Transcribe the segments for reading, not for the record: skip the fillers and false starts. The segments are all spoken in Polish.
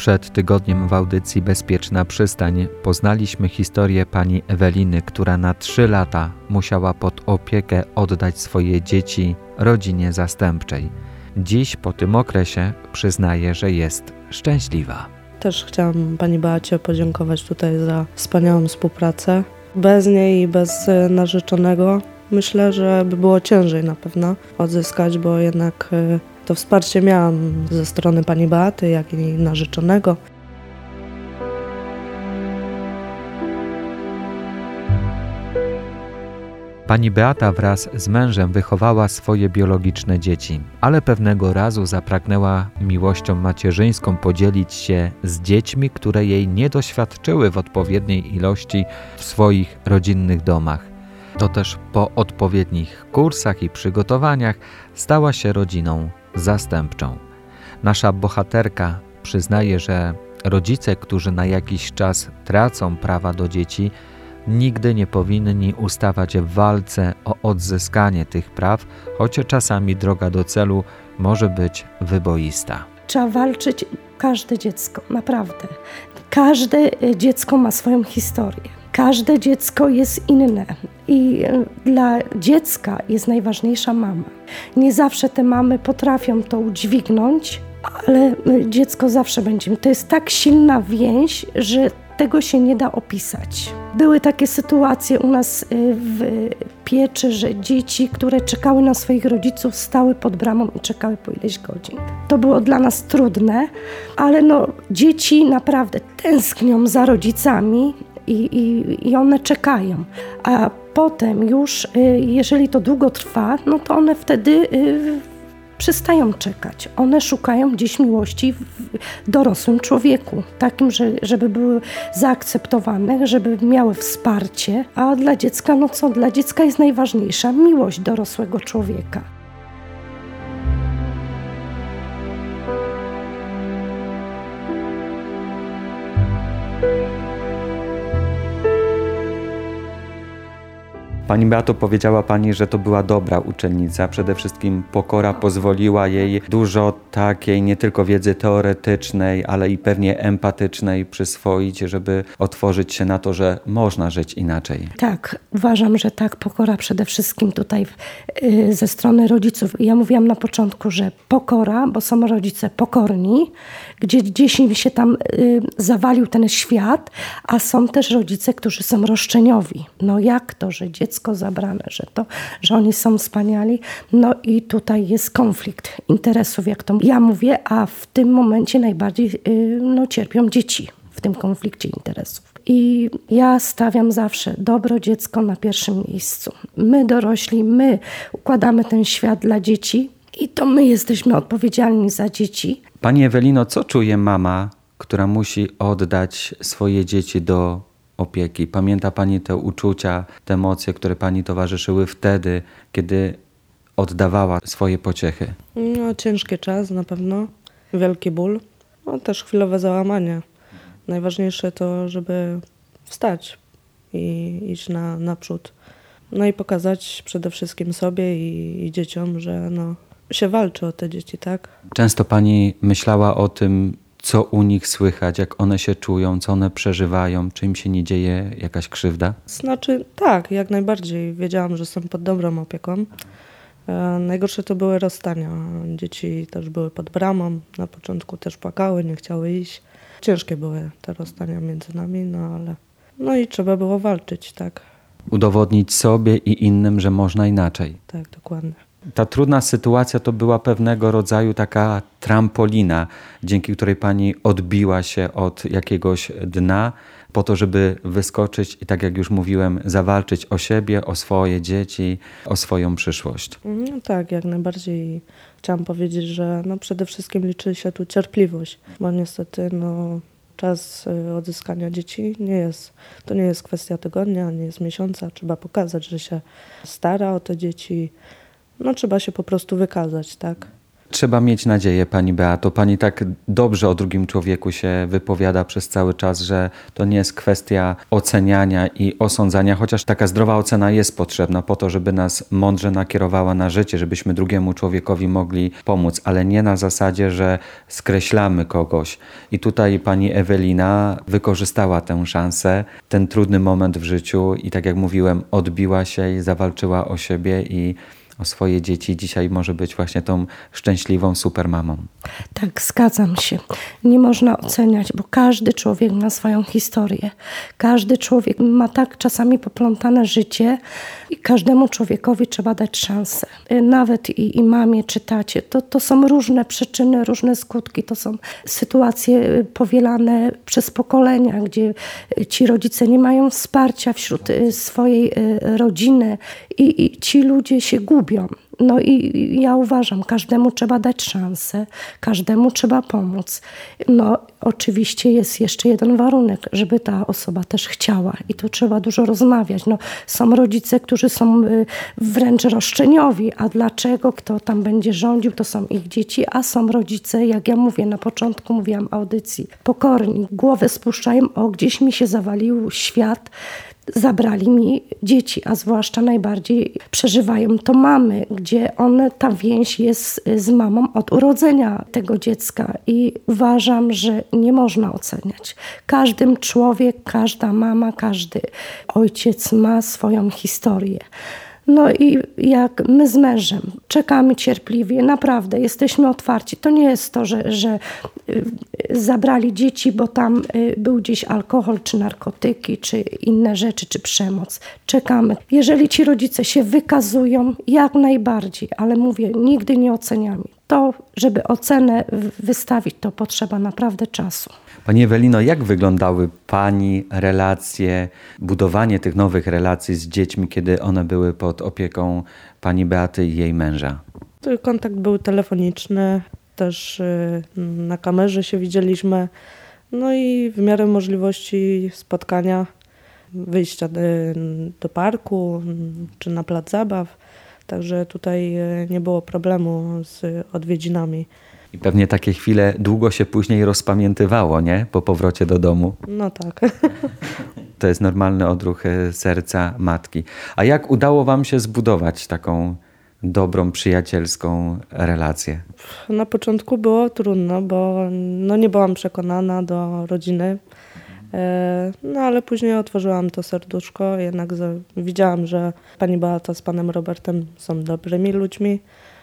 Przed tygodniem w audycji Bezpieczna Przystań poznaliśmy historię pani Eweliny, która na 3 lata musiała pod opiekę oddać swoje dzieci rodzinie zastępczej. Dziś po tym okresie przyznaje, że jest szczęśliwa. Też chciałam pani Beacie podziękować tutaj za wspaniałą współpracę. Bez niej i bez narzeczonego myślę, że by było ciężej na pewno odzyskać, bo jednak to wsparcie miałam ze strony pani Beaty, jak i narzeczonego. Pani Beata wraz z mężem wychowała swoje biologiczne dzieci, ale pewnego razu zapragnęła miłością macierzyńską podzielić się z dziećmi, które jej nie doświadczyły w odpowiedniej ilości w swoich rodzinnych domach. To też po odpowiednich kursach i przygotowaniach stała się rodziną zastępczą. Nasza bohaterka przyznaje, że rodzice, którzy na jakiś czas tracą prawa do dzieci, nigdy nie powinni ustawać w walce o odzyskanie tych praw, choć czasami droga do celu może być wyboista. Trzeba walczyć każde dziecko, naprawdę. Każde dziecko ma swoją historię. Każde dziecko jest inne i dla dziecka jest najważniejsza mama. Nie zawsze te mamy potrafią to udźwignąć, ale dziecko zawsze będzie. To jest tak silna więź, że tego się nie da opisać. Były takie sytuacje u nas w pieczy, że dzieci, które czekały na swoich rodziców, stały pod bramą i czekały po ileś godzin. To było dla nas trudne, ale dzieci naprawdę tęsknią za rodzicami i one czekają. A potem już, jeżeli to długo trwa, to one wtedy przestają czekać. One szukają gdzieś miłości w dorosłym człowieku, takim, żeby były zaakceptowane, żeby miały wsparcie, a dla dziecka, dla dziecka jest najważniejsza miłość dorosłego człowieka. Pani Beato, powiedziała Pani, że to była dobra uczennica. Przede wszystkim pokora pozwoliła jej dużo takiej nie tylko wiedzy teoretycznej, ale i pewnie empatycznej przyswoić, żeby otworzyć się na to, że można żyć inaczej. Tak, uważam, że tak, pokora przede wszystkim tutaj ze strony rodziców. Ja mówiłam na początku, że pokora, bo są rodzice pokorni, gdzieś im się tam zawalił ten świat, a są też rodzice, którzy są roszczeniowi. Jak to, że dziecko zabrane, że oni są wspaniali. I tutaj jest konflikt interesów, jak to ja mówię, a w tym momencie najbardziej cierpią dzieci w tym konflikcie interesów. I ja stawiam zawsze dobro dziecko na pierwszym miejscu. My dorośli, my układamy ten świat dla dzieci i to my jesteśmy odpowiedzialni za dzieci. Pani Ewelino, co czuje mama, która musi oddać swoje dzieci do opieki? Pamięta Pani te uczucia, te emocje, które Pani towarzyszyły wtedy, kiedy oddawała swoje pociechy? Ciężki czas na pewno, wielki ból, też chwilowe załamanie. Najważniejsze to, żeby wstać i iść naprzód. I pokazać przede wszystkim sobie i dzieciom, że się walczy o te dzieci, tak? Często Pani myślała o tym, co u nich słychać, jak one się czują, co one przeżywają, czy im się nie dzieje jakaś krzywda? Tak, jak najbardziej. Wiedziałam, że są pod dobrą opieką. Najgorsze to były rozstania. Dzieci też były pod bramą. Na początku też płakały, nie chciały iść. Ciężkie były te rozstania między nami, ale i trzeba było walczyć, tak. Udowodnić sobie i innym, że można inaczej. Tak, dokładnie. Ta trudna sytuacja to była pewnego rodzaju taka trampolina, dzięki której Pani odbiła się od jakiegoś dna po to, żeby wyskoczyć i, tak jak już mówiłem, zawalczyć o siebie, o swoje dzieci, o swoją przyszłość. Tak, jak najbardziej. Chciałam powiedzieć, że przede wszystkim liczy się tu cierpliwość, bo niestety czas odzyskania dzieci to nie jest kwestia tygodnia, nie jest miesiąca. Trzeba pokazać, że się stara o te dzieci. Trzeba się po prostu wykazać, tak? Trzeba mieć nadzieję, pani Beato. Pani tak dobrze o drugim człowieku się wypowiada przez cały czas, że to nie jest kwestia oceniania i osądzania, chociaż taka zdrowa ocena jest potrzebna po to, żeby nas mądrze nakierowała na życie, żebyśmy drugiemu człowiekowi mogli pomóc, ale nie na zasadzie, że skreślamy kogoś. I tutaj pani Ewelina wykorzystała tę szansę, ten trudny moment w życiu i tak jak mówiłem, odbiła się i zawalczyła o siebie i o swoje dzieci. Dzisiaj może być właśnie tą szczęśliwą supermamą. Tak, zgadzam się. Nie można oceniać, bo każdy człowiek ma swoją historię. Każdy człowiek ma tak czasami poplątane życie i każdemu człowiekowi trzeba dać szansę. Nawet i mamie czy tacie. To są różne przyczyny, różne skutki. To są sytuacje powielane przez pokolenia, gdzie ci rodzice nie mają wsparcia wśród swojej rodziny i ci ludzie się gubią. No i ja uważam, każdemu trzeba dać szansę, każdemu trzeba pomóc. No oczywiście jest jeszcze jeden warunek, żeby ta osoba też chciała i tu trzeba dużo rozmawiać. No, są rodzice, którzy są wręcz roszczeniowi, a dlaczego, kto tam będzie rządził, to są ich dzieci, a są rodzice, jak ja mówię, na początku mówiłam audycji, pokorni, głowę spuszczają, gdzieś mi się zawalił świat, zabrali mi dzieci, a zwłaszcza najbardziej przeżywają to mamy, gdzie ta więź jest z mamą od urodzenia tego dziecka i uważam, że nie można oceniać. Każdy człowiek, każda mama, każdy ojciec ma swoją historię. No i jak my z mężem czekamy cierpliwie, naprawdę jesteśmy otwarci. To nie jest to, że zabrali dzieci, bo tam był gdzieś alkohol, czy narkotyki, czy inne rzeczy, czy przemoc. Czekamy. Jeżeli ci rodzice się wykazują, jak najbardziej, ale mówię, nigdy nie oceniamy. To, żeby ocenę wystawić, to potrzeba naprawdę czasu. Pani Ewelino, jak wyglądały pani relacje, budowanie tych nowych relacji z dziećmi, kiedy one były pod opieką pani Beaty i jej męża? Kontakt był telefoniczny, też na kamerze się widzieliśmy. No i w miarę możliwości spotkania, wyjścia do parku czy na plac zabaw. Także tutaj nie było problemu z odwiedzinami. I pewnie takie chwile długo się później rozpamiętywało, nie? Po powrocie do domu. No tak. To jest normalny odruch serca matki. A jak udało wam się zbudować taką dobrą, przyjacielską relację? Na początku było trudno, bo nie byłam przekonana do rodziny. No ale później otworzyłam to serduszko, jednak widziałam, że pani Beata z panem Robertem są dobrymi ludźmi,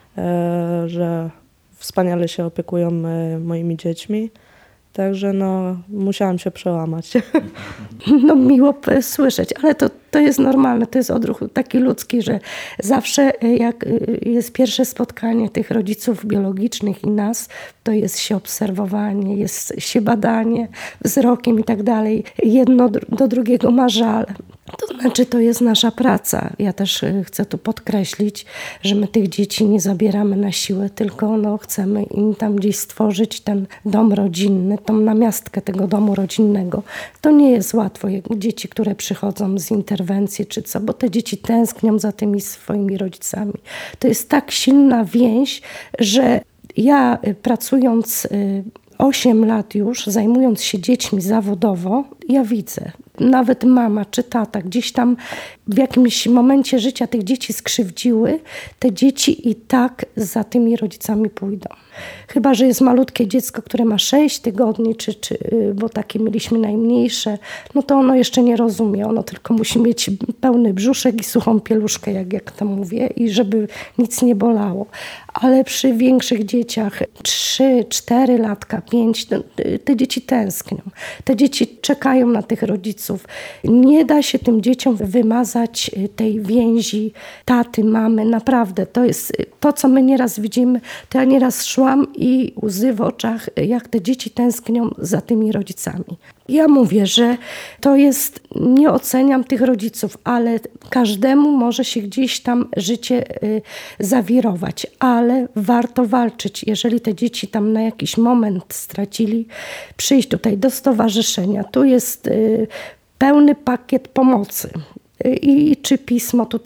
że wspaniale się opiekują moimi dziećmi. Także musiałam się przełamać. No miło słyszeć, ale to jest normalne, to jest odruch taki ludzki, że zawsze jak jest pierwsze spotkanie tych rodziców biologicznych i nas, to jest się obserwowanie, jest się badanie wzrokiem i tak dalej. Jedno do drugiego ma żal. To znaczy, to jest nasza praca. Ja też chcę tu podkreślić, że my tych dzieci nie zabieramy na siłę, tylko chcemy im tam gdzieś stworzyć ten dom rodzinny, tą namiastkę tego domu rodzinnego. To nie jest łatwo. Dzieci, które przychodzą z interwencji czy co, bo te dzieci tęsknią za tymi swoimi rodzicami. To jest tak silna więź, że ja pracując 8 lat już, zajmując się dziećmi zawodowo, ja widzę, nawet mama czy tata gdzieś tam w jakimś momencie życia tych dzieci skrzywdziły, te dzieci i tak za tymi rodzicami pójdą. Chyba że jest malutkie dziecko, które ma 6 tygodni, bo takie mieliśmy najmniejsze, to ono jeszcze nie rozumie. Ono tylko musi mieć pełny brzuszek i suchą pieluszkę, jak to mówię, i żeby nic nie bolało. Ale przy większych dzieciach, 3, 4 latka, 5, te dzieci tęsknią. Te dzieci czekają na tych rodziców. Nie da się tym dzieciom wymazać tej więzi taty, mamy. Naprawdę, to jest to, co my nieraz widzimy. To ja nieraz szłam i łzy w oczach, jak te dzieci tęsknią za tymi rodzicami. Ja mówię, że to jest, nie oceniam tych rodziców, ale każdemu może się gdzieś tam życie zawirować, ale warto walczyć. Jeżeli te dzieci tam na jakiś moment stracili, przyjść tutaj do stowarzyszenia. Tu jest pełny pakiet pomocy. I czy pismo tutaj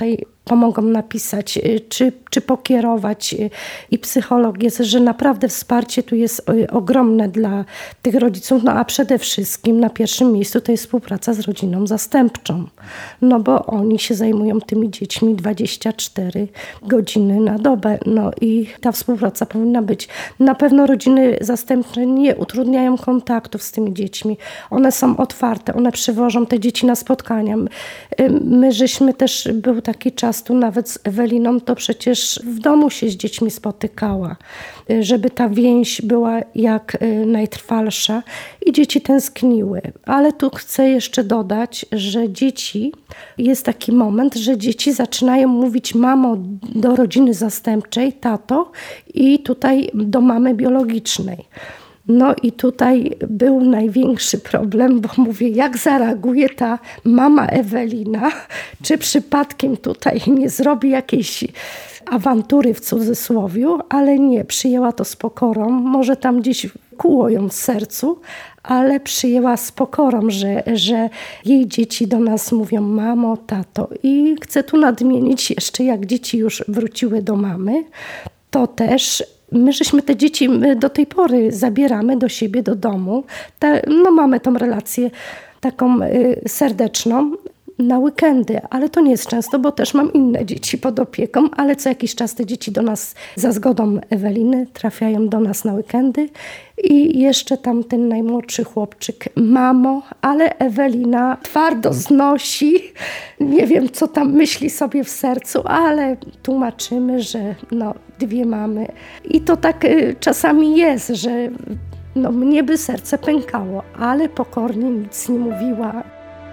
pomogą napisać, czy pokierować. I psycholog jest, że naprawdę wsparcie tu jest ogromne dla tych rodziców, a przede wszystkim na pierwszym miejscu to jest współpraca z rodziną zastępczą, bo oni się zajmują tymi dziećmi 24 godziny na dobę, i ta współpraca powinna być. Na pewno rodziny zastępcze nie utrudniają kontaktów z tymi dziećmi, one są otwarte, one przywożą te dzieci na spotkania. My żeśmy też, był taki czas tu nawet z Eweliną, to przecież w domu się z dziećmi spotykała, żeby ta więź była jak najtrwalsza i dzieci tęskniły. Ale tu chcę jeszcze dodać, że jest taki moment, że dzieci zaczynają mówić mamo do rodziny zastępczej, tato i tutaj do mamy biologicznej. I tutaj był największy problem, bo mówię, jak zareaguje ta mama Ewelina, czy przypadkiem tutaj nie zrobi jakiejś awantury w cudzysłowiu, ale nie, przyjęła to z pokorą, może tam gdzieś kuło ją w sercu, ale przyjęła z pokorą, że jej dzieci do nas mówią mamo, tato. I chcę tu nadmienić jeszcze, jak dzieci już wróciły do mamy, to też my żeśmy te dzieci do tej pory zabieramy do siebie, do domu. Mamy tą relację taką serdeczną na weekendy, ale to nie jest często, bo też mam inne dzieci pod opieką, ale co jakiś czas te dzieci do nas za zgodą Eweliny trafiają do nas na weekendy i jeszcze tam ten najmłodszy chłopczyk, mamo, ale Ewelina twardo znosi, nie wiem co tam myśli sobie w sercu, ale tłumaczymy, że dwie mamy i to tak czasami jest, że mnie by serce pękało, ale pokornie nic nie mówiła.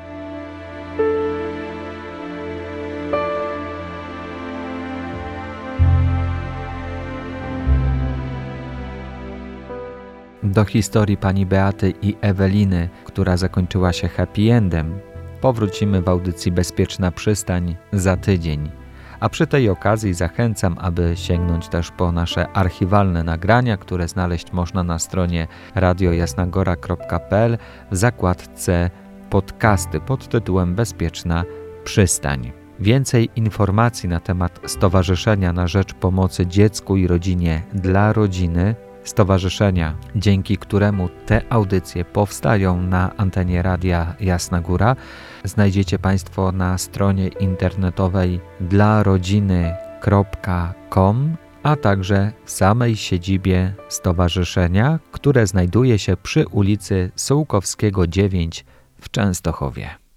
Do historii pani Beaty i Eweliny, która zakończyła się happy endem, powrócimy w audycji Bezpieczna Przystań za tydzień. A przy tej okazji zachęcam, aby sięgnąć też po nasze archiwalne nagrania, które znaleźć można na stronie radiojasnagora.pl w zakładce podcasty pod tytułem Bezpieczna Przystań. Więcej informacji na temat Stowarzyszenia na Rzecz Pomocy Dziecku i Rodzinie dla Rodziny, stowarzyszenia, dzięki któremu te audycje powstają na antenie Radia Jasna Góra, znajdziecie Państwo na stronie internetowej dlarodziny.com, a także w samej siedzibie stowarzyszenia, które znajduje się przy ulicy Sułkowskiego 9 w Częstochowie.